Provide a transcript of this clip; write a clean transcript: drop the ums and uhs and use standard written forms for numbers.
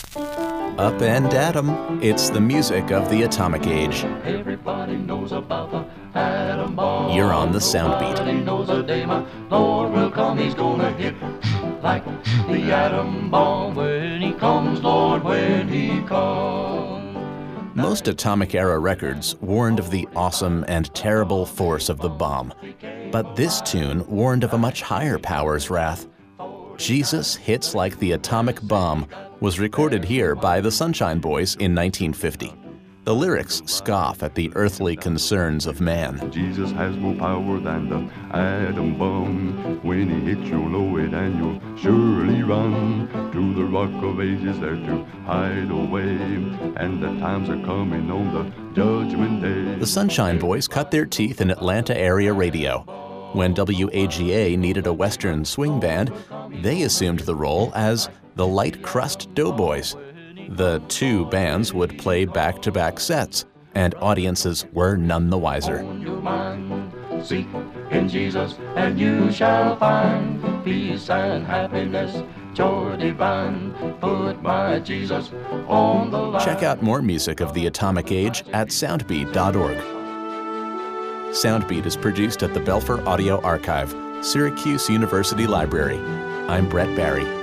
Up and at 'em, it's the music of the atomic age. Everybody knows about the atom bomb. You're on the Soundbeat. Nobody knows a day my Lord will come. He's gonna hit like the atom bomb. When he comes, Lord, when he comes. Most atomic-era records warned of the awesome and terrible force of the bomb. But this tune warned of a much higher power's wrath. Jesus Hits Like the Atomic Bomb was recorded here by the Sunshine Boys in 1950. The lyrics scoff at the earthly concerns of man. Jesus has more power than the atom bomb. When he hits, you'll know it and you'll surely run to the rock of ages there to hide away. And the times are coming on the judgment day. The Sunshine Boys cut their teeth in Atlanta area radio. When WAGA needed a Western swing band, they assumed the role as the Light Crust Doughboys. The two bands would play back-to-back sets, and audiences were none the wiser. Seek in Jesus, and you shall find peace and happiness, joy divine. Put my Jesus on the line. Check out more music of the atomic age at soundbeat.org. Soundbeat is produced at the Belfer Audio Archive, Syracuse University Library. I'm Brett Barry.